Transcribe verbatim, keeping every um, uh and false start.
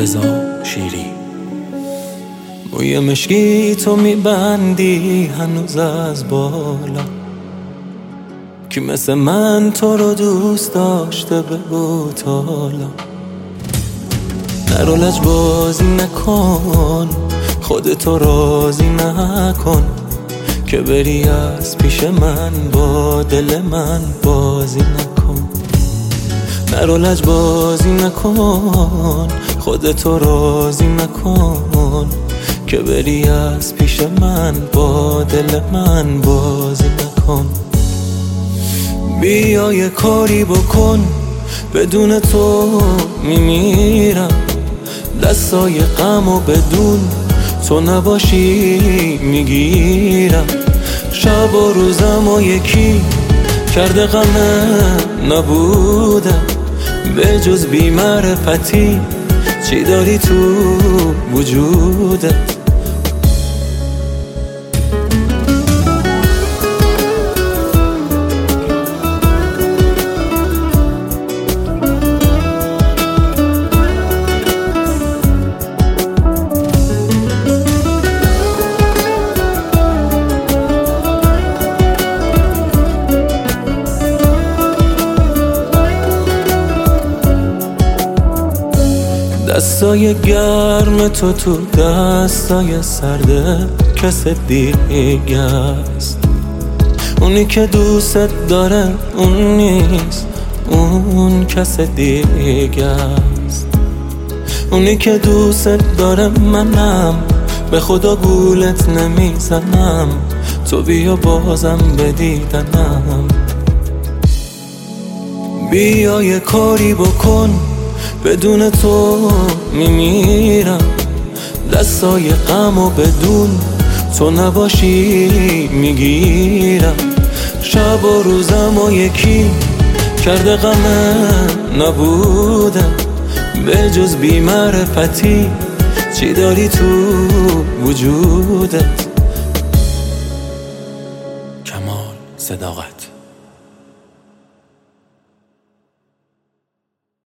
رضا شیری. موی مشکی تو میبندی هنوز از بالا، کی مثل من تو رو دوست داشته بگو تالا. نرو لجبازی نکن، خودتو راضی نکن، که بری از پیش من با دل من بازی نکن. نرو لجبازی نکن، خودتو راضی نکن، که بری از پیش من با دل من بازی نکن. بیا یه کاری بکن، بدون تو میمیرم. دستای غم و بدون تو نباشی میگیرم. شب و روزم و یکی کرده غمه نبودم، به جز بی معرفتی چی داری تو وجودت؟ دستای گرم تو تو دستای سرده کس دیگه است. اونی که دوست داره اون نیست، اون کس دیگه است. اونی که دوست داره منم، به خدا گولت نمیزنم، تو بیا بازم به دیدنم. بیا یه کاری بکن، بدون تو میمیرم. دستای غم و بدون تو نباشی میگیرم. شب و روزم و یکی کرده غمه نبودم، به جز بی معرفتی چی داری تو وجودت؟ کمال صداقت.